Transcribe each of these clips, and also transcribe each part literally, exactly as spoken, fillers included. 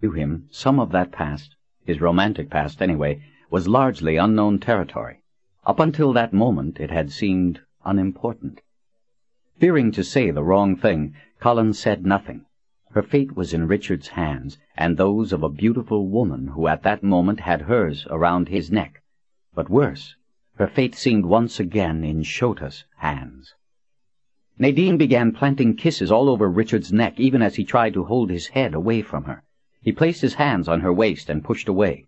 To him, some of that past, his romantic past anyway, was largely unknown territory. Up until that moment it had seemed unimportant. Fearing to say the wrong thing, Colin said nothing. Her fate was in Richard's hands, and those of a beautiful woman who at that moment had hers around his neck. But worse, her fate seemed once again in Shota's hands. Nadine began planting kisses all over Richard's neck, even as he tried to hold his head away from her. He placed his hands on her waist and pushed away.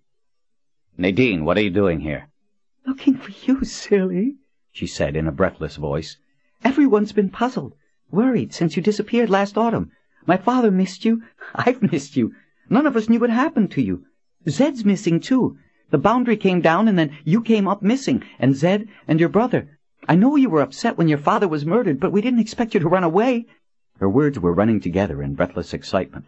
"Nadine, what are you doing here?" "Looking for you, silly," she said in a breathless voice. "Everyone's been puzzled, worried since you disappeared last autumn. My father missed you. I've missed you. None of us knew what happened to you. Zed's missing, too. The boundary came down, and then you came up missing, and Zed and your brother. I know you were upset when your father was murdered, but we didn't expect you to run away." Her words were running together in breathless excitement.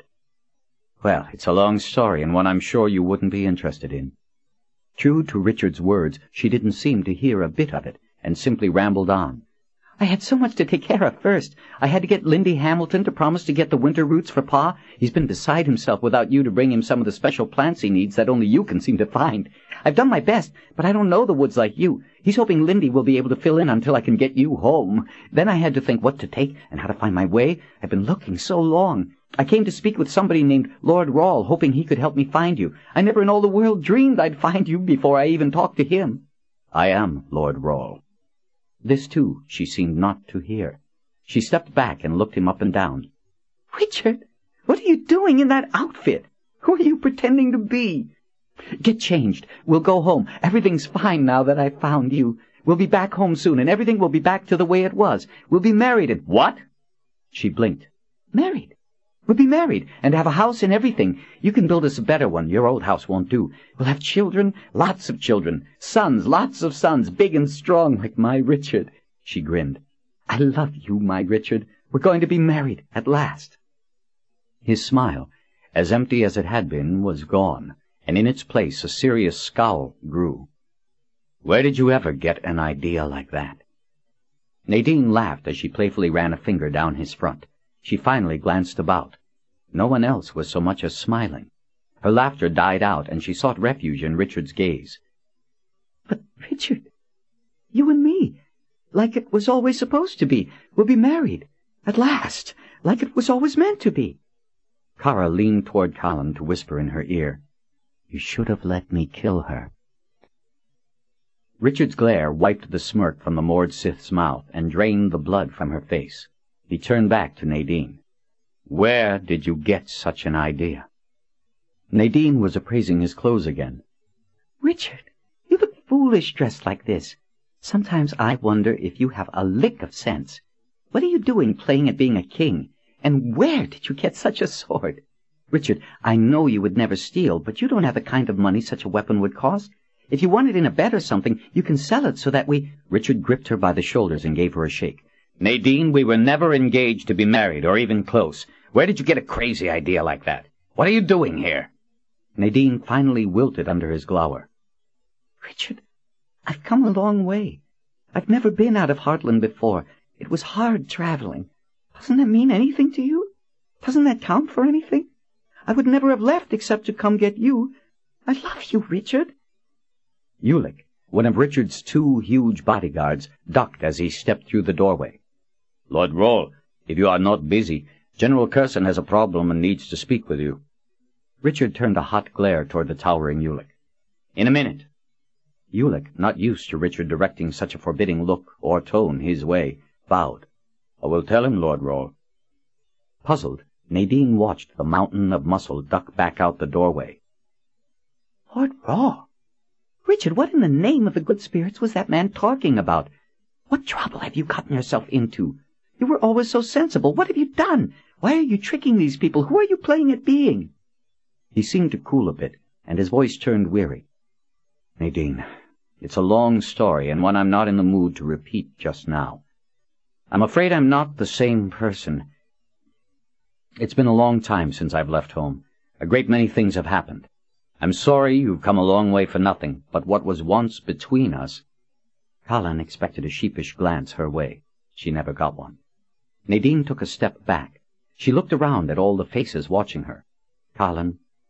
"Well, it's a long story, and one I'm sure you wouldn't be interested in." True to Richard's words, she didn't seem to hear a bit of it, and simply rambled on. "I had so much to take care of first. I had to get Lindy Hamilton to promise to get the winter roots for Pa. He's been beside himself without you to bring him some of the special plants he needs that only you can seem to find. I've done my best, but I don't know the woods like you. He's hoping Lindy will be able to fill in until I can get you home. Then I had to think what to take and how to find my way. I've been looking so long. I came to speak with somebody named Lord Rawle, hoping he could help me find you. I never in all the world dreamed I'd find you before I even talked to him." "I am Lord Rawle." This, too, she seemed not to hear. She stepped back and looked him up and down. "Richard, what are you doing in that outfit? Who are you pretending to be?" "Get changed. We'll go home. Everything's fine now that I've found you. We'll be back home soon, and everything will be back to the way it was. We'll be married and—" "What?" She blinked. "Married. We'll be married and have a house and everything. You can build us a better one. Your old house won't do. We'll have children, lots of children. Sons, lots of sons, big and strong like my Richard." She grinned. "I love you, my Richard. We're going to be married at last." His smile, as empty as it had been, was gone, and in its place a serious scowl grew. "Where did you ever get an idea like that?" Nadine laughed as she playfully ran a finger down his front. She finally glanced about. No one else was so much as smiling. Her laughter died out, and she sought refuge in Richard's gaze. "But, Richard, you and me, like it was always supposed to be. We'll be married, at last, like it was always meant to be." Kara leaned toward Colin to whisper in her ear, "You should have let me kill her." Richard's glare wiped the smirk from the moored Sith's mouth and drained the blood from her face. He turned back to Nadine. "Where did you get such an idea?" Nadine was appraising his clothes again. "Richard, you look foolish dressed like this. Sometimes I wonder if you have a lick of sense. What are you doing playing at being a king? And where did you get such a sword? Richard, I know you would never steal, but you don't have the kind of money such a weapon would cost. If you want it in a bed or something, you can sell it so that we—" Richard gripped her by the shoulders and gave her a shake. "Nadine, we were never engaged to be married, or even close. Where did you get a crazy idea like that? What are you doing here?" Nadine finally wilted under his glower. "Richard, I've come a long way. I've never been out of Heartland before. It was hard traveling. Doesn't that mean anything to you? Doesn't that count for anything? I would never have left except to come get you. I love you, Richard." Ulick, one of Richard's two huge bodyguards, ducked as he stepped through the doorway. "Lord Rawle, if you are not busy, General Curson has a problem and needs to speak with you." Richard turned a hot glare toward the towering Ulick. "In a minute." Ulick, not used to Richard directing such a forbidding look or tone his way, bowed. "I will tell him, Lord Rawle." Puzzled, Nadine watched the mountain of muscle duck back out the doorway. "Lord Rawle? Richard, what in the name of the good spirits was that man talking about? What trouble have you gotten yourself into? You were always so sensible. What have you done? Why are you tricking these people? Who are you playing at being?" He seemed to cool a bit, and his voice turned weary. "Nadine, it's a long story, and one I'm not in the mood to repeat just now. I'm afraid I'm not the same person. It's been a long time since I've left home. A great many things have happened. I'm sorry you've come a long way for nothing, but what was once between us—" Colin expected a sheepish glance her way. She never got one. Nadine took a step back. She looked around at all the faces watching her. Colin,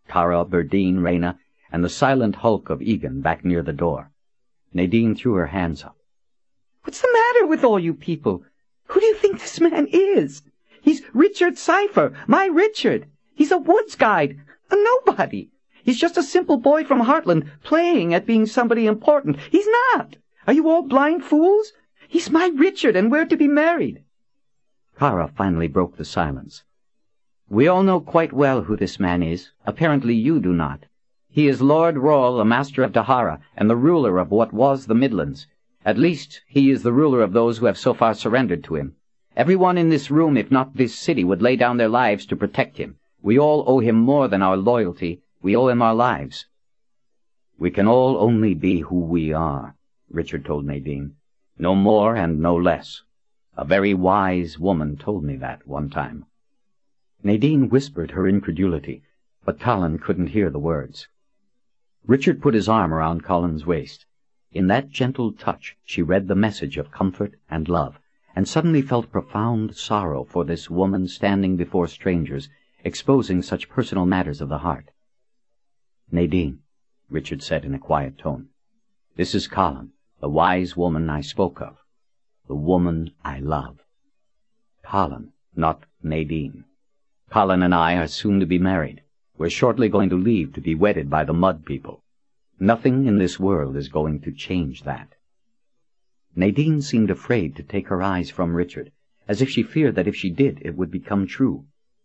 Tara, Berdine, Reyna, and the silent hulk of Egan back near the door. Nadine threw her hands up. "What's the matter with all you people? Who do you think this man is? He's Richard Cypher, my Richard. He's a woods guide, a nobody. He's just a simple boy from Heartland playing at being somebody important. He's not. Are you all blind fools? He's my Richard, and we're to be married." Kara finally broke the silence. "We all know quite well who this man is. Apparently you do not. He is Lord Rawle, the Master of Dahara, and the ruler of what was the Midlands. At least, he is the ruler of those who have so far surrendered to him. Everyone in this room, if not this city, would lay down their lives to protect him. We all owe him more than our loyalty. We owe him our lives." "We can all only be who we are," Richard told Nadine. "No more and no less. A very wise woman told me that one time." Nadine whispered her incredulity, but Colin couldn't hear the words. Richard put his arm around Colin's waist. In that gentle touch she read the message of comfort and love, and suddenly felt profound sorrow for this woman standing before strangers, exposing such personal matters of the heart. "Nadine," Richard said in a quiet tone, "this is Colin, the wise woman I spoke of, the woman I love. Colin, not Nadine. Colin and I are soon to be married. We're shortly going to leave to be wedded by the Mud People. Nothing in this world is going to change that." Nadine seemed afraid to take her eyes from Richard, as if she feared that if she did it would become true.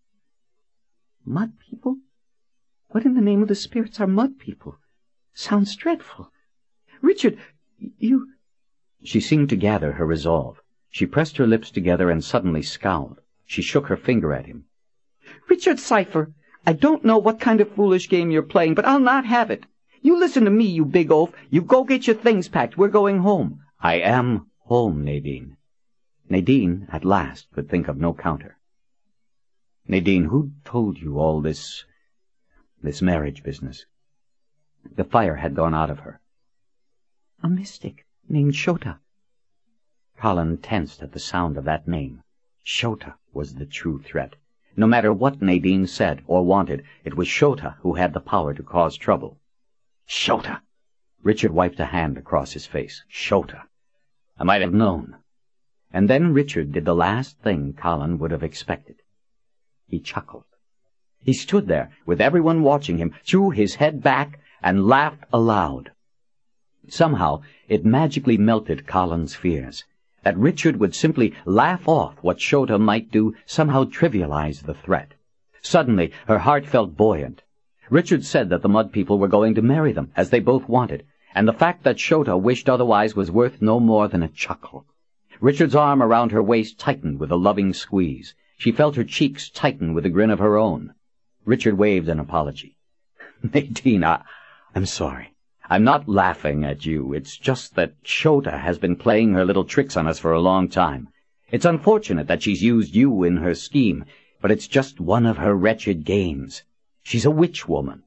"Mud People? What in the name of the spirits are Mud People? Sounds dreadful. Richard, you—" She seemed to gather her resolve. She pressed her lips together and suddenly scowled. She shook her finger at him. "Richard Cypher, I don't know what kind of foolish game you're playing, but I'll not have it. You listen to me, you big oaf. You go get your things packed. We're going home." "I am home, Nadine." Nadine, at last, could think of no counter. "Nadine, who told you all this... this marriage business?" The fire had gone out of her. "A mystic named Shota." Colin tensed at the sound of that name. Shota was the true threat. No matter what Nadine said or wanted, it was Shota who had the power to cause trouble. Shota! Richard wiped a hand across his face. Shota! I might have known. And then Richard did the last thing Colin would have expected. He chuckled. He stood there, with everyone watching him, threw his head back, and laughed aloud. Somehow it magically melted Colin's fears. That Richard would simply laugh off what Shota might do somehow trivialized the threat. Suddenly her heart felt buoyant. Richard said that the Mud People were going to marry them, as they both wanted, and the fact that Shota wished otherwise was worth no more than a chuckle. Richard's arm around her waist tightened with a loving squeeze. She felt her cheeks tighten with a grin of her own. Richard waved an apology. "Nadine, I, I'm sorry. I'm not laughing at you. It's just that Shota has been playing her little tricks on us for a long time. It's unfortunate that she's used you in her scheme, but it's just one of her wretched games. She's a witch woman."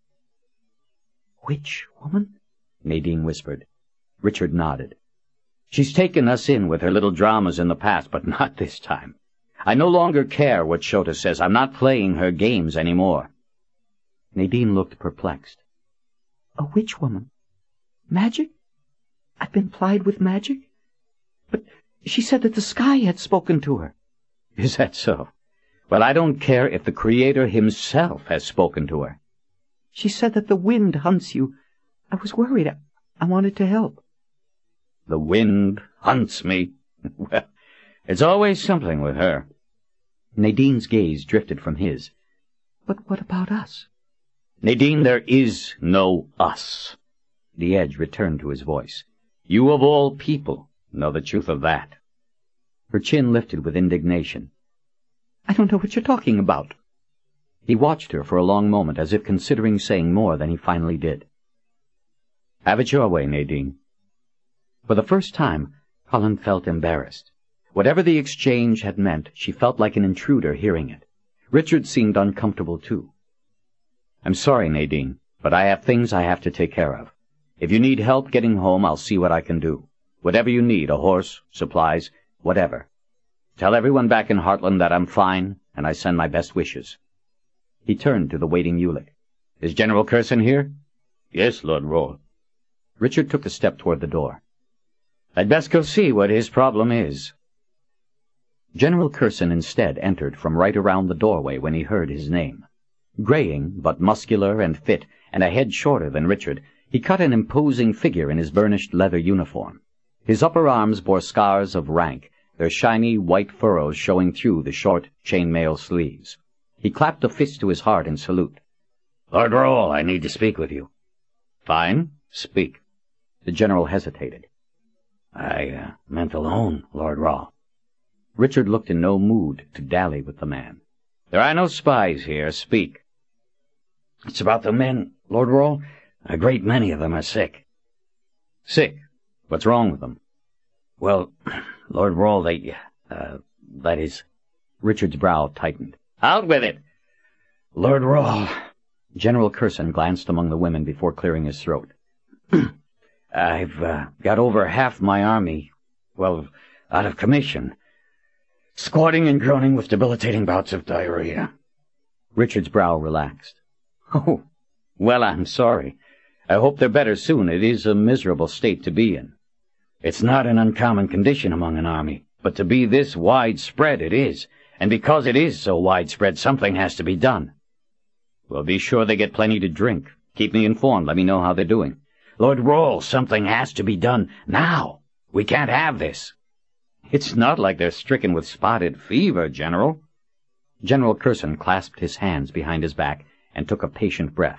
"Witch woman?" Nadine whispered. Richard nodded. "She's taken us in with her little dramas in the past, but not this time. I no longer care what Shota says. I'm not playing her games any more." Nadine looked perplexed. "A witch woman? Magic? I've been plied with magic? But she said that the sky had spoken to her." "Is that so? Well, I don't care if the Creator himself has spoken to her." "She said that the wind hunts you. I was worried. I, I wanted to help." "The wind hunts me? Well, it's always something with her." Nadine's gaze drifted from his. "But what about us?" "Nadine, there is no us." The edge returned to his voice. "You of all people know the truth of that." Her chin lifted with indignation. "I don't know what you're talking about." He watched her for a long moment, as if considering saying more than he finally did. "Have it your way, Nadine." For the first time, Colin felt embarrassed. Whatever the exchange had meant, she felt like an intruder hearing it. Richard seemed uncomfortable, too. "I'm sorry, Nadine, but I have things I have to take care of. If you need help getting home, I'll see what I can do. Whatever you need, a horse, supplies, whatever. Tell everyone back in Heartland that I'm fine, and I send my best wishes." He turned to the waiting Ulick. Is General Curson here?" "Yes, Lord Roll." Richard took a step toward the door. "I'd best go see what his problem is." General Curson instead entered from right around the doorway when he heard his name. Graying, but muscular and fit, and a head shorter than Richard, he cut an imposing figure in his burnished leather uniform. His upper arms bore scars of rank, their shiny white furrows showing through the short chain-mail sleeves. He clapped a fist to his heart in salute. "Lord Roll, I need to speak with you." "Fine. Speak." The general hesitated. "I uh, meant alone, Lord Roll." Richard looked in no mood to dally with the man. "There are no spies here. Speak." "It's about the men, Lord Roll. A great many of them are sick." "Sick? What's wrong with them?" "Well, Lord Roll, they, uh, that is—" Richard's brow tightened. "Out with it!" "Lord Roll." General Curson glanced among the women before clearing his throat. "I've uh, got over half my army, well, out of commission, squatting and groaning with debilitating bouts of diarrhea." Richard's brow relaxed. "Oh, well, I'm sorry. I hope they're better soon. It is a miserable state to be in." "It's not an uncommon condition among an army, but to be this widespread it is, and because it is so widespread, something has to be done." "Well, be sure they get plenty to drink. Keep me informed. Let me know how they're doing." "Lord Roll, something has to be done now. We can't have this." "It's not like they're stricken with spotted fever, General." General Curson clasped his hands behind his back and took a patient breath.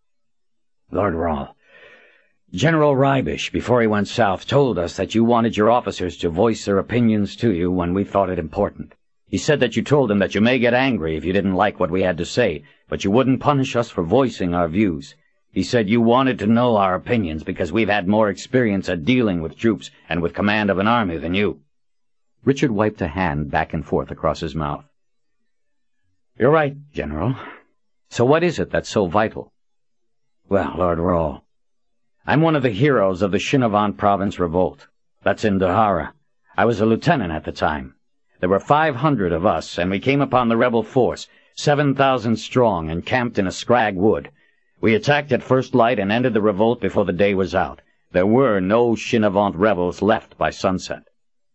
"Lord Roll, General Rybish, before he went south, told us that you wanted your officers to voice their opinions to you when we thought it important. He said that you told him that you may get angry if you didn't like what we had to say, but you wouldn't punish us for voicing our views. He said you wanted to know our opinions because we've had more experience at dealing with troops and with command of an army than you." Richard wiped a hand back and forth across his mouth. "You're right, General. So what is it that's so vital?" "Well, Lord Roll, I'm one of the heroes of the Shinavant Province revolt. That's in Dahara. I was a lieutenant at the time. There were five hundred of us, and we came upon the rebel force, seven thousand strong, and camped in a scrag wood. We attacked at first light and ended the revolt before the day was out. There were no Shinavant rebels left by sunset."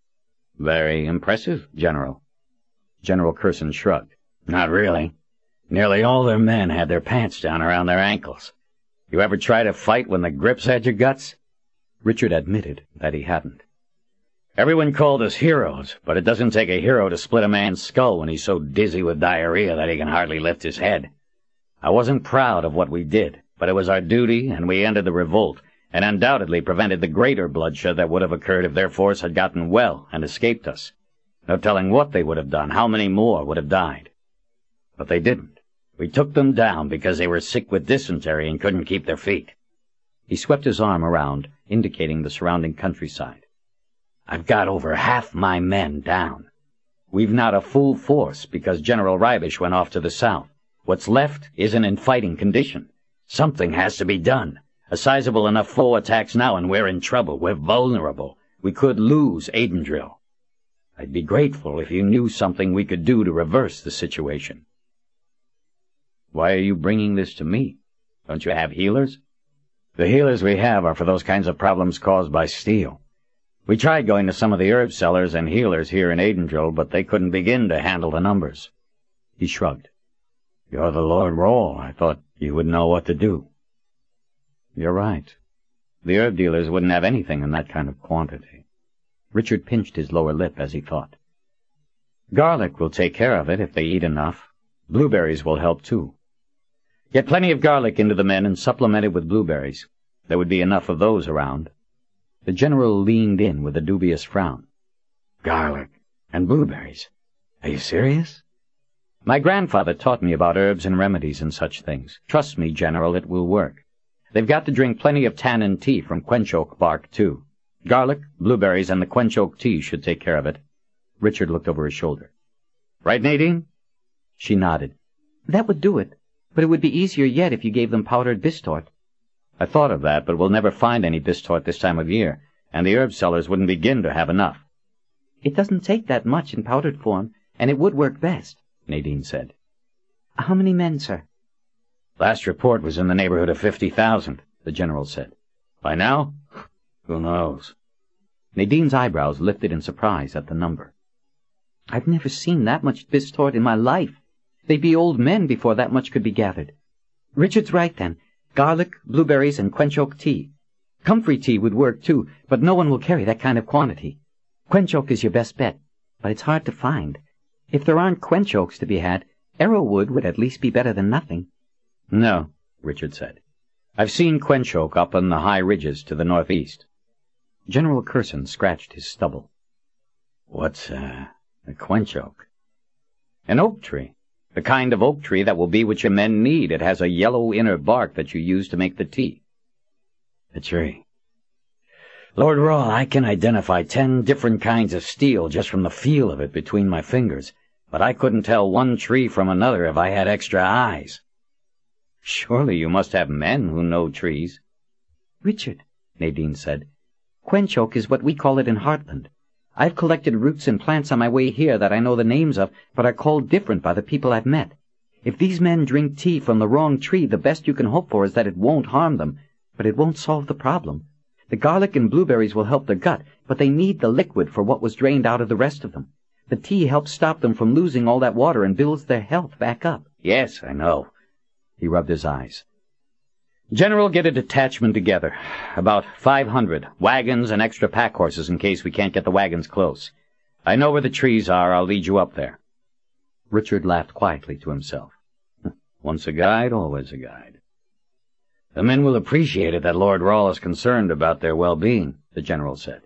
"Very impressive, General." General Curson shrugged. "Not really. Nearly all their men had their pants down around their ankles. You ever try to fight when the grips had your guts?" Richard admitted that he hadn't. "Everyone called us heroes, but it doesn't take a hero to split a man's skull when he's so dizzy with diarrhea that he can hardly lift his head. I wasn't proud of what we did, but it was our duty, and we ended the revolt, and undoubtedly prevented the greater bloodshed that would have occurred if their force had gotten well and escaped us. No telling what they would have done, how many more would have died. But they didn't. We took them down because they were sick with dysentery and couldn't keep their feet." He swept his arm around, indicating the surrounding countryside. "I've got over half my men down. We've not a full force because General Rybish went off to the south. What's left isn't in fighting condition. Something has to be done. A sizable enough foe attacks now and we're in trouble. We're vulnerable. We could lose Aidendrill. I'd be grateful if you knew something we could do to reverse the situation." "Why are you bringing this to me? Don't you have healers?" "The healers we have are for those kinds of problems caused by steel. We tried going to some of the herb sellers and healers here in Aidendrill, but they couldn't begin to handle the numbers." He shrugged. "You're the Lord Roll. I thought you would know what to do." "You're right. The herb dealers wouldn't have anything in that kind of quantity." Richard pinched his lower lip as he thought. "Garlic will take care of it if they eat enough. Blueberries will help, too. Get plenty of garlic into the men and supplement it with blueberries. There would be enough of those around." The general leaned in with a dubious frown. "Garlic and blueberries? Are you serious?" "My grandfather taught me about herbs and remedies and such things. Trust me, General, it will work. They've got to drink plenty of tannin tea from quench oak bark, too. Garlic, blueberries, and the quench oak tea should take care of it." Richard looked over his shoulder. "Right, Nadine?" She nodded. "That would do it, but it would be easier yet if you gave them powdered bistort." "I thought of that, but we'll never find any bistort this time of year, and the herb sellers wouldn't begin to have enough." "It doesn't take that much in powdered form, and it would work best," Nadine said. "How many men, sir?" Last report was in the neighborhood of fifty thousand, the general said. By now? Who knows? Nadine's eyebrows lifted in surprise at the number. I've never seen that much pistort in my life. They'd be old men before that much could be gathered. Richard's right, then. Garlic, blueberries, and quench oak tea. Comfrey tea would work, too, but no one will carry that kind of quantity. Quench oak is your best bet, but it's hard to find. If there aren't quench oaks to be had, arrowwood would at least be better than nothing. No, Richard said. I've seen quench oak up on the high ridges to the northeast. General Curson scratched his stubble. What's, uh, a quench oak? An oak tree. The kind of oak tree that will be what your men need. It has a yellow inner bark that you use to make the tea. A tree. Lord Rawle, I can identify ten different kinds of steel just from the feel of it between my fingers, but I couldn't tell one tree from another if I had extra eyes. Surely you must have men who know trees. Richard, Nadine said, quench oak is what we call it in Heartland. I've collected roots and plants on my way here that I know the names of, but are called different by the people I've met. If these men drink tea from the wrong tree, the best you can hope for is that it won't harm them, but it won't solve the problem. The garlic and blueberries will help their gut, but they need the liquid for what was drained out of the rest of them. The tea helps stop them from losing all that water and builds their health back up. Yes, I know. He rubbed his eyes. General, get a detachment together. About five hundred. Wagons and extra pack horses in case we can't get the wagons close. I know where the trees are. I'll lead you up there. Richard laughed quietly to himself. Once a guide, always a guide. The men will appreciate it that Lord Rawle is concerned about their well-being, the general said.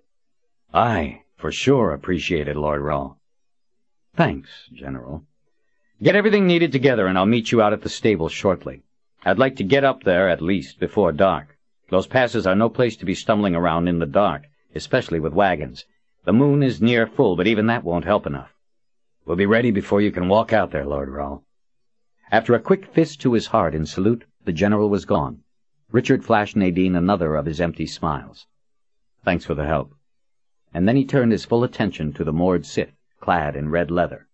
I, for sure, appreciate it, Lord Rawle. Thanks, General. Get everything needed together, and I'll meet you out at the stable shortly. I'd like to get up there, at least, before dark. Those passes are no place to be stumbling around in the dark, especially with wagons. The moon is near full, but even that won't help enough. We'll be ready before you can walk out there, Lord Rawle. After a quick fist to his heart in salute, the general was gone. Richard flashed Nadine another of his empty smiles. Thanks for the help. And then he turned his full attention to the moored Sith, clad in red leather.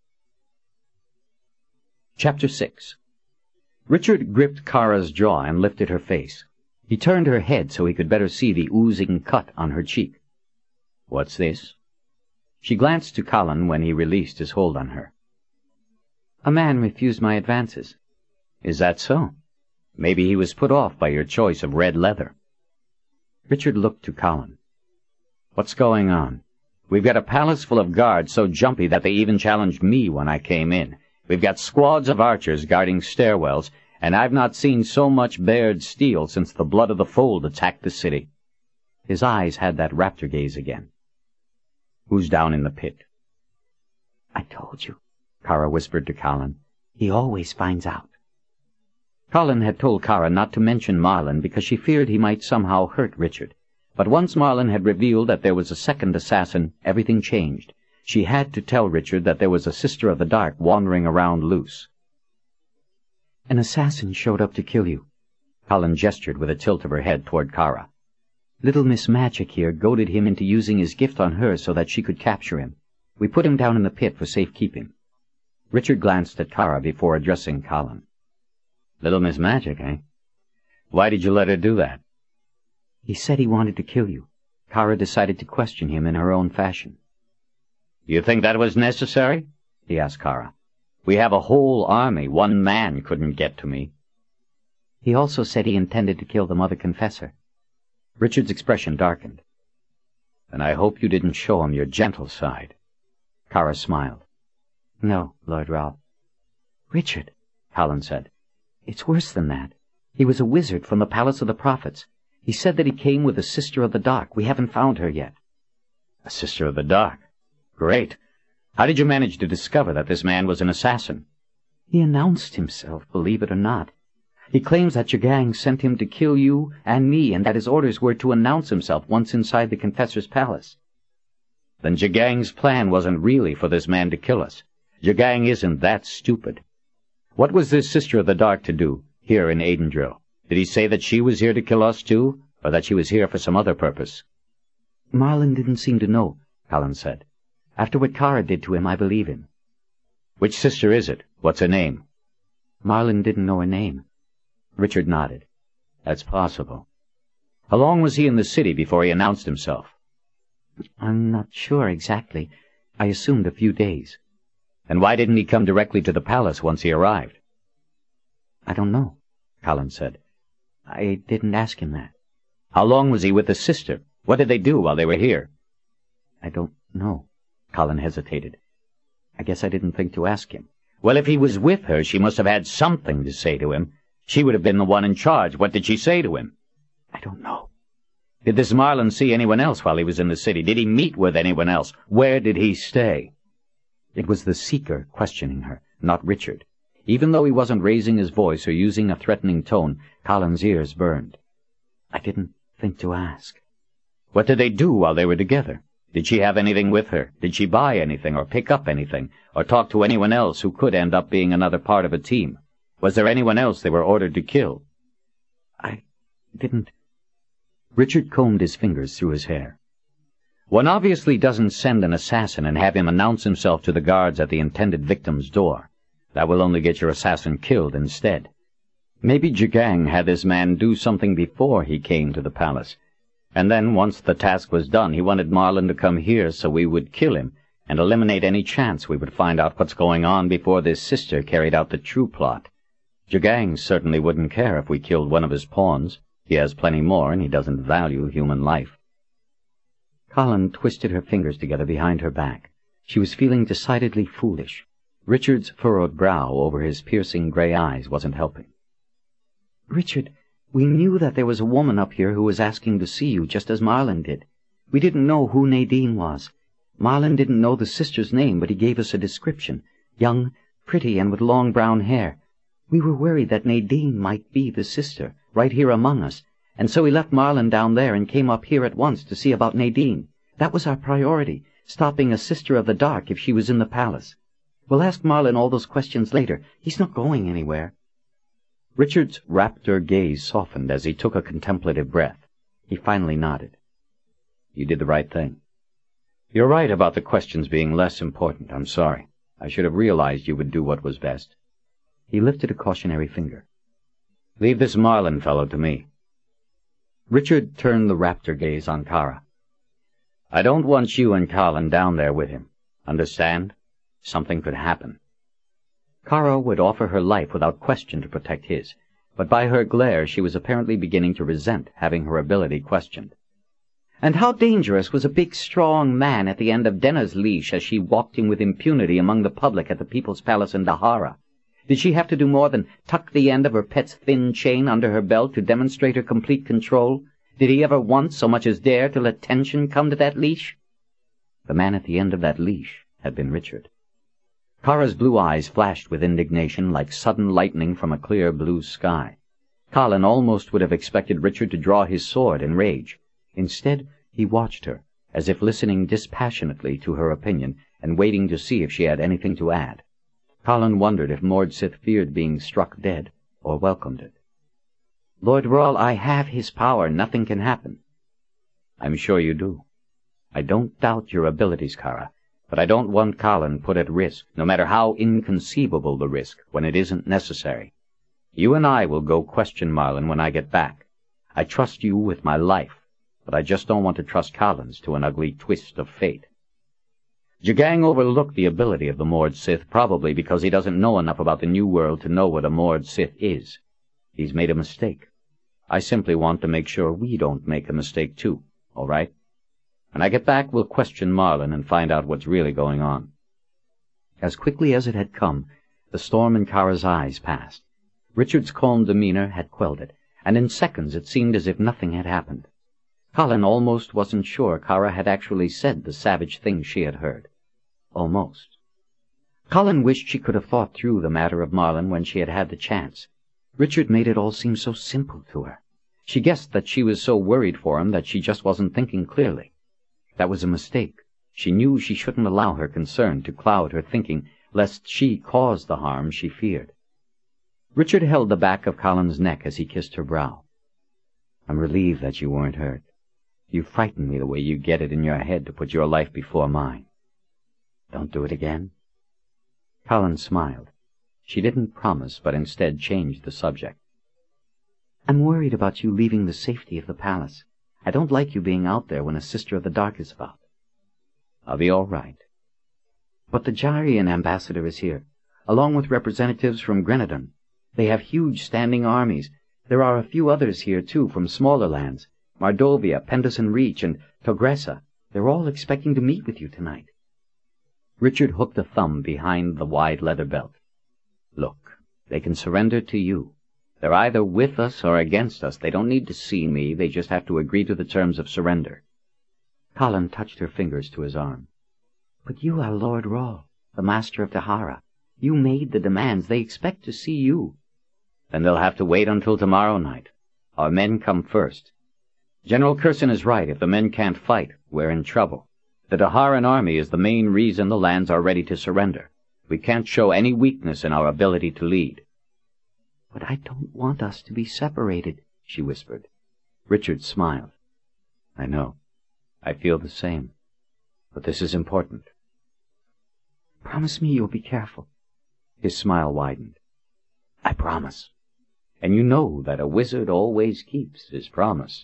Chapter six. Richard gripped Kara's jaw and lifted her face. He turned her head so he could better see the oozing cut on her cheek. What's this? She glanced to Colin when he released his hold on her. A man refused my advances. Is that so? Maybe he was put off by your choice of red leather. Richard looked to Colin. What's going on? We've got a palace full of guards so jumpy that they even challenged me when I came in. We've got squads of archers guarding stairwells, and I've not seen so much bared steel since the blood of the fold attacked the city. His eyes had that raptor gaze again. Who's down in the pit? I told you, Kara whispered to Colin. He always finds out. Colin had told Kara not to mention Marlin because she feared he might somehow hurt Richard. But once Marlin had revealed that there was a second assassin, everything changed. She had to tell Richard that there was a Sister of the Dark wandering around loose. An assassin showed up to kill you. Colin gestured with a tilt of her head toward Kara. Little Miss Magic here goaded him into using his gift on her so that she could capture him. We put him down in the pit for safekeeping. Richard glanced at Kara before addressing Colin. Little Miss Magic, eh? Why did you let her do that? He said he wanted to kill you. Kara decided to question him in her own fashion. You think that was necessary? He asked Kara. We have a whole army. One man couldn't get to me. He also said he intended to kill the Mother Confessor. Richard's expression darkened. And I hope you didn't show him your gentle side. Kara smiled. No, Lord Rawle. Richard, Colin said. It's worse than that. He was a wizard from the Palace of the Prophets. He said that he came with a Sister of the Dark. We haven't found her yet. A Sister of the Dark? Great. How did you manage to discover that this man was an assassin? He announced himself, believe it or not. He claims that Jagang sent him to kill you and me, and that his orders were to announce himself once inside the Confessor's palace. Then Jagang's plan wasn't really for this man to kill us. Jagang isn't that stupid. What was this Sister of the Dark to do here in Aidendrill? Did he say that she was here to kill us too, or that she was here for some other purpose? Marlin didn't seem to know, Colin said. After what Kara did to him, I believe him. Which sister is it? What's her name? Marlin didn't know her name. Richard nodded. That's possible. How long was he in the city before he announced himself? I'm not sure exactly. I assumed a few days. And why didn't he come directly to the palace once he arrived? I don't know, Colin said. I didn't ask him that. How long was he with his sister? What did they do while they were here? I don't know. Colin hesitated. I guess I didn't think to ask him. Well, if he was with her, she must have had something to say to him. She would have been the one in charge. What did she say to him? I don't know. Did this Marlin see anyone else while he was in the city? Did he meet with anyone else? Where did he stay? It was the Seeker questioning her, not Richard. Even though he wasn't raising his voice or using a threatening tone, Colin's ears burned. I didn't think to ask. What did they do while they were together? Did she have anything with her? Did she buy anything or pick up anything or talk to anyone else who could end up being another part of a team? Was there anyone else they were ordered to kill? I didn't. Richard combed his fingers through his hair. One obviously doesn't send an assassin and have him announce himself to the guards at the intended victim's door. That will only get your assassin killed instead. Maybe Jagang had this man do something before he came to the palace. And then, once the task was done, he wanted Marlin to come here so we would kill him and eliminate any chance we would find out what's going on before this sister carried out the true plot. Jagang certainly wouldn't care if we killed one of his pawns. He has plenty more, and he doesn't value human life. Colin twisted her fingers together behind her back. She was feeling decidedly foolish. Richard's furrowed brow over his piercing gray eyes wasn't helping. Richard, we knew that there was a woman up here who was asking to see you, just as Marlin did. We didn't know who Nadine was. Marlin didn't know the sister's name, but he gave us a description. Young, pretty, and with long brown hair. We were worried that Nadine might be the sister, right here among us, and so we left Marlin down there and came up here at once to see about Nadine. That was our priority, stopping a sister of the dark if she was in the palace. We'll ask Marlin all those questions later. He's not going anywhere. Richard's raptor gaze softened as he took a contemplative breath. He finally nodded. You did the right thing. You're right about the questions being less important. I'm sorry. I should have realized you would do what was best. He lifted a cautionary finger. Leave this Marlin fellow to me. Richard turned the raptor gaze on Kara. I don't want you and Colin down there with him. Understand? Something could happen. Kara would offer her life without question to protect his, but by her glare she was apparently beginning to resent having her ability questioned. And how dangerous was a big, strong man at the end of Denna's leash as she walked him with impunity among the public at the People's Palace in Dahara? Did she have to do more than tuck the end of her pet's thin chain under her belt to demonstrate her complete control? Did he ever once so much as dare to let tension come to that leash? The man at the end of that leash had been Richard. Kara's blue eyes flashed with indignation like sudden lightning from a clear blue sky. Colin almost would have expected Richard to draw his sword in rage. Instead, he watched her, as if listening dispassionately to her opinion and waiting to see if she had anything to add. Colin wondered if Mordsith feared being struck dead or welcomed it. Lord Rawle, I have his power. Nothing can happen. I'm sure you do. I don't doubt your abilities, Kara, but I don't want Colin put at risk, no matter how inconceivable the risk, when it isn't necessary. You and I will go question Marlin when I get back. I trust you with my life, but I just don't want to trust Collins to an ugly twist of fate. Jagang overlooked the ability of the Mordsith, probably because he doesn't know enough about the New World to know what a Mordsith is. He's made a mistake. I simply want to make sure we don't make a mistake too, all right? When I get back, we'll question Marlin and find out what's really going on. As quickly as it had come, the storm in Kara's eyes passed. Richard's calm demeanor had quelled it, and in seconds it seemed as if nothing had happened. Colin almost wasn't sure Kara had actually said the savage things she had heard. Almost. Colin wished she could have thought through the matter of Marlin when she had had the chance. Richard made it all seem so simple to her. She guessed that she was so worried for him that she just wasn't thinking clearly. That was a mistake. She knew she shouldn't allow her concern to cloud her thinking, lest she cause the harm she feared. Richard held the back of Colin's neck as he kissed her brow. I'm relieved that you weren't hurt. You frightened me the way you get it in your head to put your life before mine. Don't do it again? Colin smiled. She didn't promise, but instead changed the subject. I'm worried about you leaving the safety of the palace. I don't like you being out there when a Sister of the Dark is about. I'll be all right. But the Jarian ambassador is here, along with representatives from Grenadon. They have huge standing armies. There are a few others here, too, from smaller lands. Mardovia, Penderson Reach, and Togressa. They're all expecting to meet with you tonight. Richard hooked a thumb behind the wide leather belt. Look, they can surrender to you. They're either with us or against us. They don't need to see me. They just have to agree to the terms of surrender. Colin touched her fingers to his arm. But you are Lord Rahl, the Master of Dahara. You made the demands. They expect to see you. Then they'll have to wait until tomorrow night. Our men come first. General Curson is right. If the men can't fight, we're in trouble. The Daharan army is the main reason the lands are ready to surrender. We can't show any weakness in our ability to lead. But I don't want us to be separated, she whispered. Richard smiled. I know. I feel the same. But this is important. Promise me you'll be careful. His smile widened. I promise. And you know that a wizard always keeps his promise.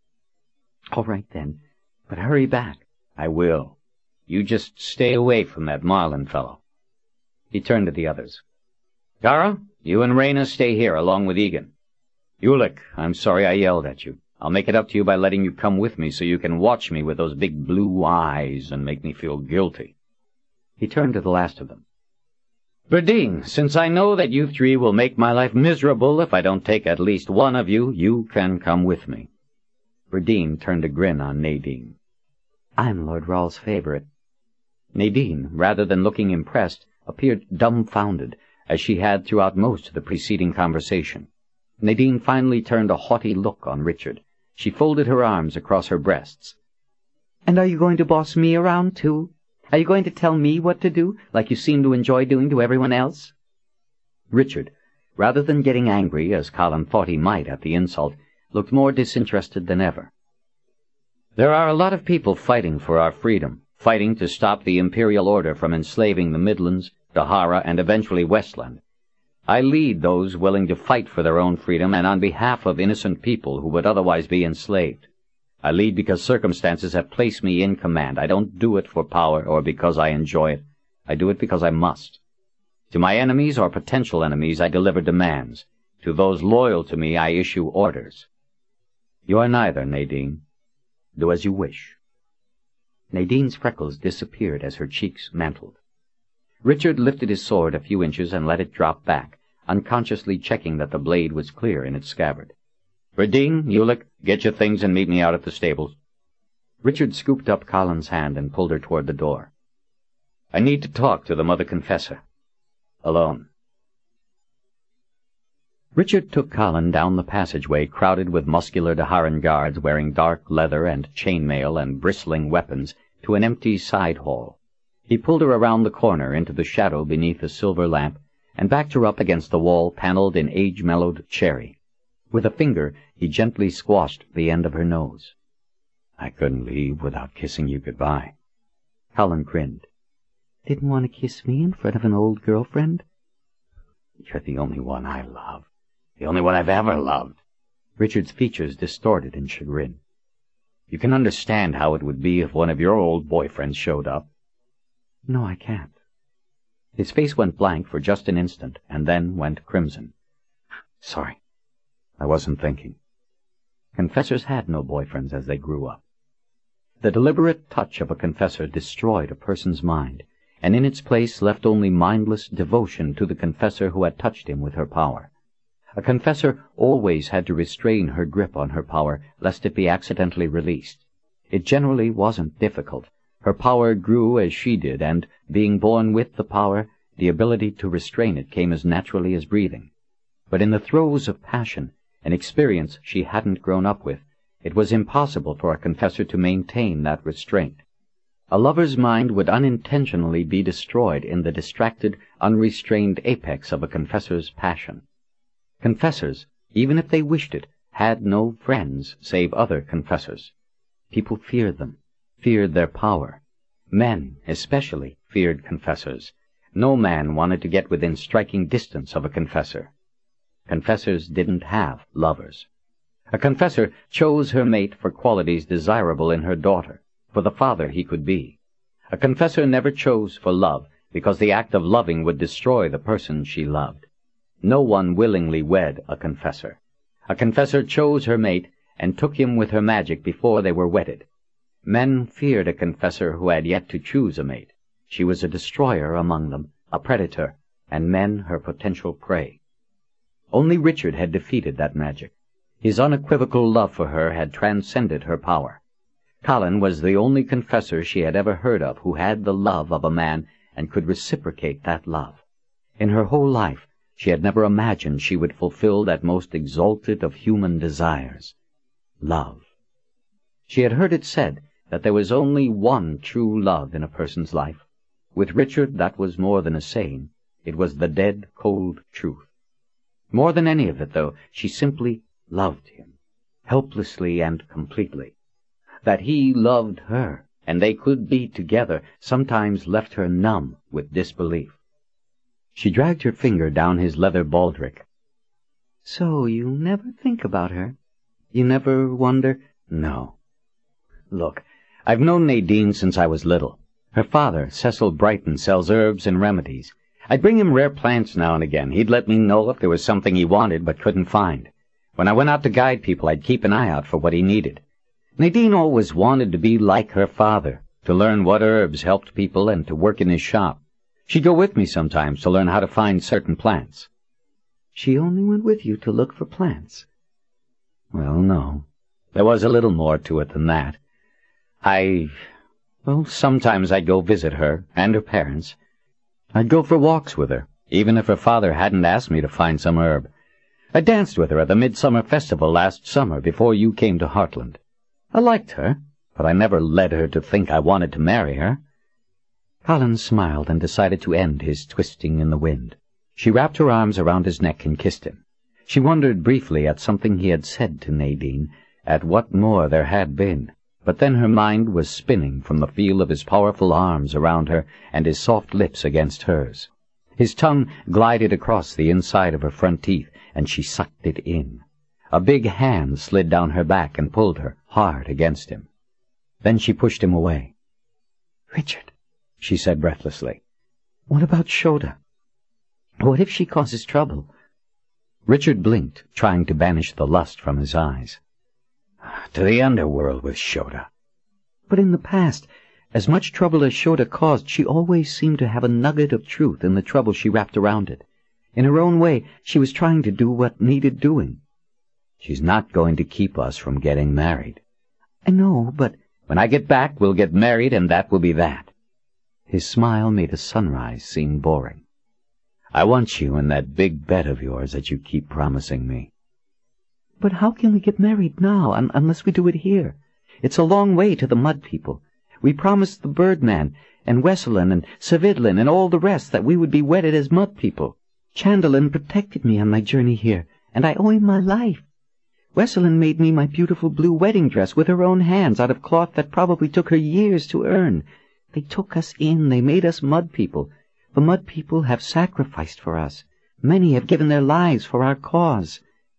All right, then. But hurry back. I will. You just stay away from that Marlin fellow. He turned to the others. Gara, you and Reyna stay here along with Egan. Ulick, I'm sorry I yelled at you. I'll make it up to you by letting you come with me so you can watch me with those big blue eyes and make me feel guilty. He turned to the last of them. Berdine, since I know that you three will make my life miserable if I don't take at least one of you, you can come with me. Berdine turned a grin on Nadine. I'm Lord Rahl's favorite. Nadine, rather than looking impressed, appeared dumbfounded, as she had throughout most of the preceding conversation. Nadine finally turned a haughty look on Richard. She folded her arms across her breasts. And are you going to boss me around, too? Are you going to tell me what to do, like you seem to enjoy doing to everyone else? Richard, rather than getting angry, as Colin thought he might at the insult, looked more disinterested than ever. There are a lot of people fighting for our freedom, fighting to stop the Imperial Order from enslaving the Midlands, Dahara, and eventually Westland. I lead those willing to fight for their own freedom and on behalf of innocent people who would otherwise be enslaved. I lead because circumstances have placed me in command. I don't do it for power or because I enjoy it. I do it because I must. To my enemies or potential enemies I deliver demands. To those loyal to me I issue orders. You are neither, Nadine. Do as you wish. Nadine's freckles disappeared as her cheeks mantled. Richard lifted his sword a few inches and let it drop back, unconsciously checking that the blade was clear in its scabbard. Berdine, Ulick, get your things and meet me out at the stables. Richard scooped up Colin's hand and pulled her toward the door. I need to talk to the Mother Confessor. Alone. Richard took Colin down the passageway crowded with muscular Daharan guards wearing dark leather and chainmail and bristling weapons to an empty side hall. He pulled her around the corner into the shadow beneath a silver lamp and backed her up against the wall paneled in age-mellowed cherry. With a finger, he gently squashed the end of her nose. I couldn't leave without kissing you goodbye. Colin grinned. Didn't want to kiss me in front of an old girlfriend? You're the only one I love. The only one I've ever loved. Richard's features distorted in chagrin. You can understand how it would be if one of your old boyfriends showed up. No, I can't. His face went blank for just an instant, and then went crimson. Sorry. I wasn't thinking. Confessors had no boyfriends as they grew up. The deliberate touch of a confessor destroyed a person's mind, and in its place left only mindless devotion to the confessor who had touched him with her power. A confessor always had to restrain her grip on her power, lest it be accidentally released. It generally wasn't difficult. Her power grew as she did, and, being born with the power, the ability to restrain it came as naturally as breathing. But in the throes of passion, an experience she hadn't grown up with, it was impossible for a confessor to maintain that restraint. A lover's mind would unintentionally be destroyed in the distracted, unrestrained apex of a confessor's passion. Confessors, even if they wished it, had no friends save other confessors. People feared them, feared their power. Men, especially, feared confessors. No man wanted to get within striking distance of a confessor. Confessors didn't have lovers. A confessor chose her mate for qualities desirable in her daughter, for the father he could be. A confessor never chose for love, because the act of loving would destroy the person she loved. No one willingly wed a confessor. A confessor chose her mate and took him with her magic before they were wedded. Men feared a confessor who had yet to choose a mate. She was a destroyer among them, a predator, and men her potential prey. Only Richard had defeated that magic. His unequivocal love for her had transcended her power. Colin was the only confessor she had ever heard of who had the love of a man and could reciprocate that love. In her whole life, she had never imagined she would fulfill that most exalted of human desires, love. She had heard it said that there was only one true love in a person's life. With Richard, that was more than a saying. It was the dead, cold truth. More than any of it, though, she simply loved him, helplessly and completely. That he loved her, and they could be together, sometimes left her numb with disbelief. She dragged her finger down his leather baldric. So you never think about her? You never wonder? No. Look, I've known Nadine since I was little. Her father, Cecil Brighton, sells herbs and remedies. I'd bring him rare plants now and again. He'd let me know if there was something he wanted but couldn't find. When I went out to guide people, I'd keep an eye out for what he needed. Nadine always wanted to be like her father, to learn what herbs helped people and to work in his shop. She'd go with me sometimes to learn how to find certain plants. She only went with you to look for plants? Well, no. There was a little more to it than that. I... Well, sometimes I'd go visit her and her parents. I'd go for walks with her, even if her father hadn't asked me to find some herb. I danced with her at the Midsummer Festival last summer before you came to Heartland. I liked her, but I never led her to think I wanted to marry her. Colin smiled and decided to end his twisting in the wind. She wrapped her arms around his neck and kissed him. She wondered briefly at something he had said to Nadine, at what more there had been. But then her mind was spinning from the feel of his powerful arms around her and his soft lips against hers. His tongue glided across the inside of her front teeth, and she sucked it in. A big hand slid down her back and pulled her hard against him. Then she pushed him away. "Richard," she said breathlessly. "What about Shota? What if she causes trouble?" Richard blinked, trying to banish the lust from his eyes. "To the underworld with Shota." "But in the past, as much trouble as Shota caused, she always seemed to have a nugget of truth in the trouble she wrapped around it. In her own way, she was trying to do what needed doing." "She's not going to keep us from getting married." "I know, but—" "When I get back, we'll get married, and that will be that." His smile made a sunrise seem boring. "I want you in that big bet of yours that you keep promising me." "But how can we get married now, un unless we do it here? It's a long way to the Mud People. We promised the Birdman, and Wesselin, and Savidlin, and all the rest that we would be wedded as Mud People. Chandelin protected me on my journey here, and I owe him my life. Wesselin made me my beautiful blue wedding dress with her own hands out of cloth that probably took her years to earn. They took us in, they made us Mud People. The Mud People have sacrificed for us. Many have given their lives for our cause.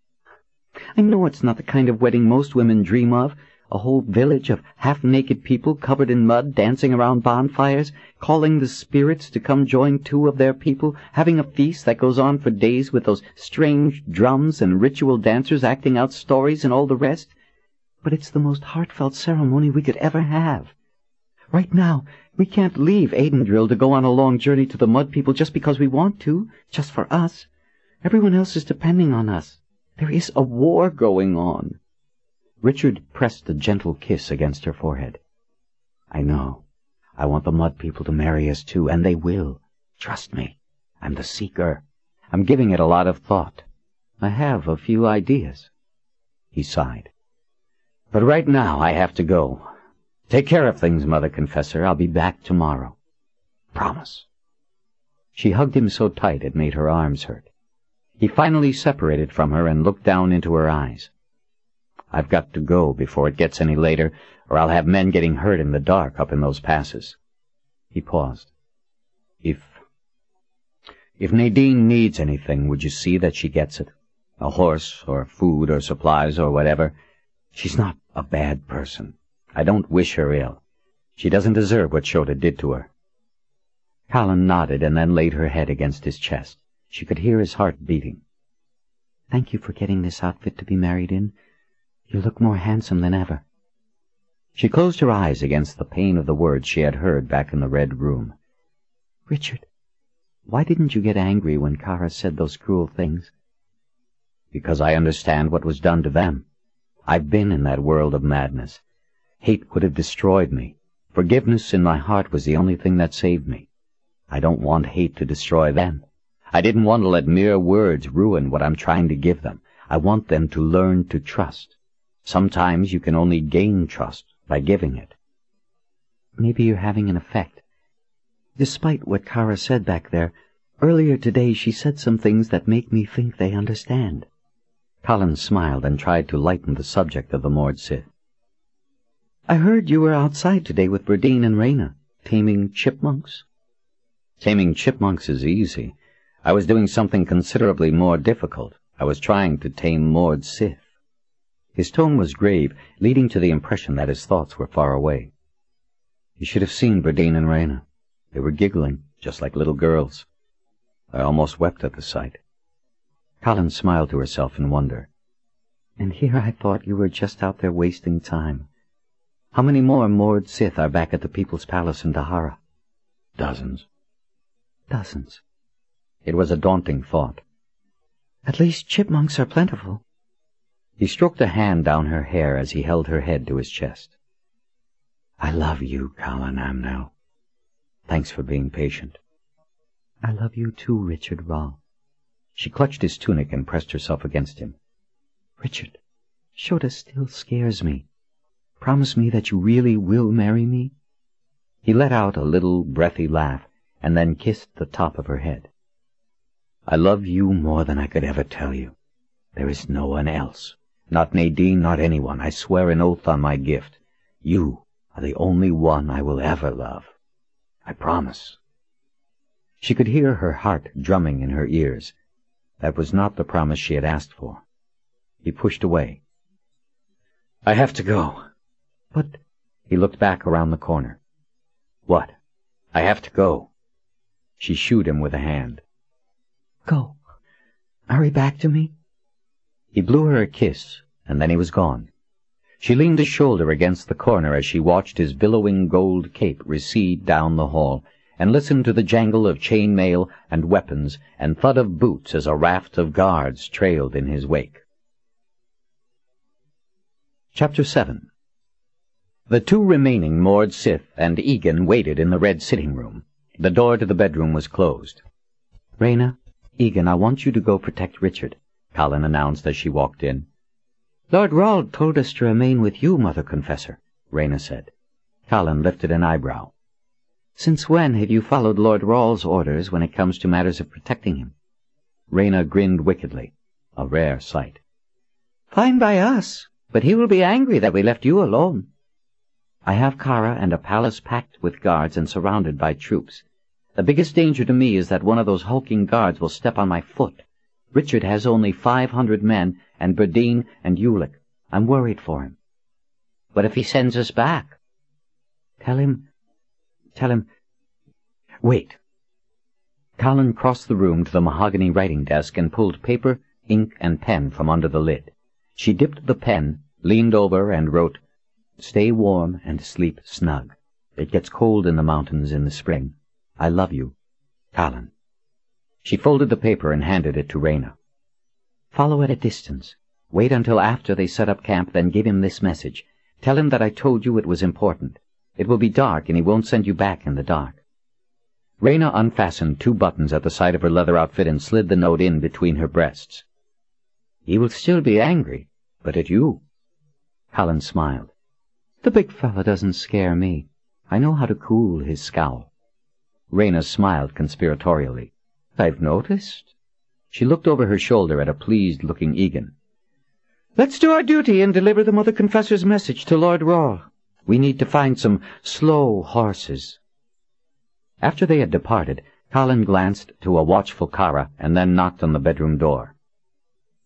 I know it's not the kind of wedding most women dream of, a whole village of half-naked people covered in mud dancing around bonfires, calling the spirits to come join two of their people, having a feast that goes on for days with those strange drums and ritual dancers acting out stories and all the rest. But it's the most heartfelt ceremony we could ever have. Right now, we can't leave Aidendrill to go on a long journey to the Mud People just because we want to, just for us. Everyone else is depending on us. There is a war going on." Richard pressed a gentle kiss against her forehead. "I know. I want the Mud People to marry us too, and they will. Trust me. I'm the Seeker. I'm giving it a lot of thought. I have a few ideas." He sighed. "But right now I have to go. Take care of things, Mother Confessor. I'll be back tomorrow. Promise." She hugged him so tight it made her arms hurt. He finally separated from her and looked down into her eyes. "I've got to go before it gets any later, or I'll have men getting hurt in the dark up in those passes." He paused. If... If Nadine needs anything, would you see that she gets it? A horse, or food, or supplies, or whatever. She's not a bad person. I don't wish her ill. She doesn't deserve what Shota did to her." Callan nodded and then laid her head against his chest. She could hear his heart beating. "Thank you for getting this outfit to be married in. You look more handsome than ever." She closed her eyes against the pain of the words she had heard back in the red room. "Richard, why didn't you get angry when Kara said those cruel things?" "Because I understand what was done to them. I've been in that world of madness. Hate would have destroyed me. Forgiveness in my heart was the only thing that saved me. I don't want hate to destroy them. I didn't want to let mere words ruin what I'm trying to give them. I want them to learn to trust. Sometimes you can only gain trust by giving it." "Maybe you're having an effect. Despite what Kara said back there, earlier today she said some things that make me think they understand." Callan smiled and tried to lighten the subject of the Mord Sith. "I heard you were outside today with Berdine and Reyna, taming chipmunks." "Taming chipmunks is easy. I was doing something considerably more difficult. I was trying to tame Mord Sith." His tone was grave, leading to the impression that his thoughts were far away. "You should have seen Berdine and Reyna. They were giggling, just like little girls. I almost wept at the sight." Callan smiled to herself in wonder. "And here I thought you were just out there wasting time. How many more Mord Sith are back at the People's Palace in Dahara?" "Dozens." "Dozens." It was a daunting thought. "At least chipmunks are plentiful." He stroked a hand down her hair as he held her head to his chest. "I love you, Callan Amnel. Thanks for being patient." "I love you too, Richard Rahl." She clutched his tunic and pressed herself against him. "Richard, Shota still scares me. Promise me that you really will marry me." He let out a little breathy laugh and then kissed the top of her head. "I love you more than I could ever tell you. There is no one else. Not Nadine, not anyone. I swear an oath on my gift. You are the only one I will ever love. I promise." She could hear her heart drumming in her ears. That was not the promise she had asked for. He pushed away. "I have to go." "But—" He looked back around the corner. "What?" "I have to go." She shooed him with a hand. "Go. Hurry back to me." He blew her a kiss, and then he was gone. She leaned a shoulder against the corner as she watched his billowing gold cape recede down the hall, and listened to the jangle of chain mail and weapons and thud of boots as a raft of guards trailed in his wake. Chapter seven. The two remaining Mord Sith and Egan waited in the red sitting-room. The door to the bedroom was closed. "Reyna, Egan, I want you to go protect Richard," Callan announced as she walked in. "Lord Rahl told us to remain with you, Mother Confessor," Reyna said. Callan lifted an eyebrow. "Since when have you followed Lord Rahl's orders when it comes to matters of protecting him?" Reyna grinned wickedly, a rare sight. "Fine by us, but he will be angry that we left you alone." "I have Kara and a palace packed with guards and surrounded by troops. The biggest danger to me is that one of those hulking guards will step on my foot. Richard has only five hundred men, and Berdine and Ulick. I'm worried for him." "What if he sends us back?" "Tell him... Tell him... Wait." Callan crossed the room to the mahogany writing desk and pulled paper, ink, and pen from under the lid. She dipped the pen, leaned over, and wrote, "Stay warm and sleep snug. It gets cold in the mountains in the spring. I love you. Callan." She folded the paper and handed it to Reyna. "Follow at a distance. Wait until after they set up camp, then give him this message. Tell him that I told you it was important. It will be dark, and he won't send you back in the dark." Reyna unfastened two buttons at the side of her leather outfit and slid the note in between her breasts. "He will still be angry, but at you." Callan smiled. "The big fella doesn't scare me. I know how to cool his scowl." Reyna smiled conspiratorially. "I've noticed." She looked over her shoulder at a pleased-looking Egan. "Let's do our duty and deliver the Mother Confessor's message to Lord Rahl. We need to find some slow horses." After they had departed, Callan glanced to a watchful Kara and then knocked on the bedroom door.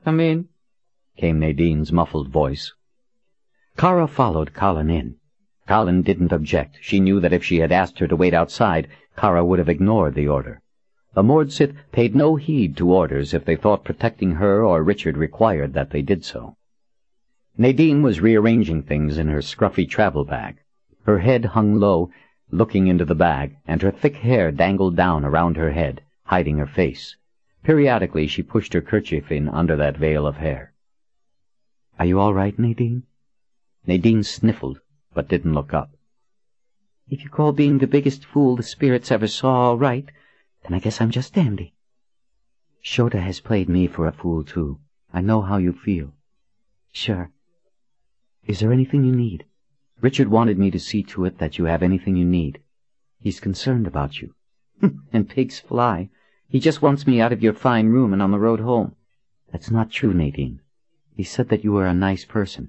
Come in, came Nadine's muffled voice. Kara followed Colin in. Colin didn't object. She knew that if she had asked her to wait outside, Kara would have ignored the order. The Mordsith paid no heed to orders if they thought protecting her or Richard required that they did so. Nadine was rearranging things in her scruffy travel bag. Her head hung low, looking into the bag, and her thick hair dangled down around her head, hiding her face. Periodically she pushed her kerchief in under that veil of hair. "Are you all right, Nadine?" Nadine sniffled, but didn't look up. "If you call being the biggest fool the spirits ever saw all right, then I guess I'm just dandy." "Shota has played me for a fool, too. I know how you feel." "Sure." "Is there anything you need? Richard wanted me to see to it that you have anything you need. He's concerned about you." "And pigs fly. He just wants me out of your fine room and on the road home." "That's not true, Nadine. He said that you were a nice person."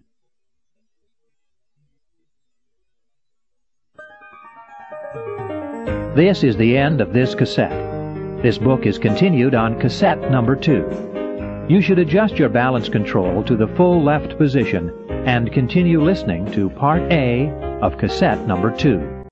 This is the end of this cassette. This book is continued on cassette number two. You should adjust your balance control to the full left position and continue listening to Part A of cassette number two.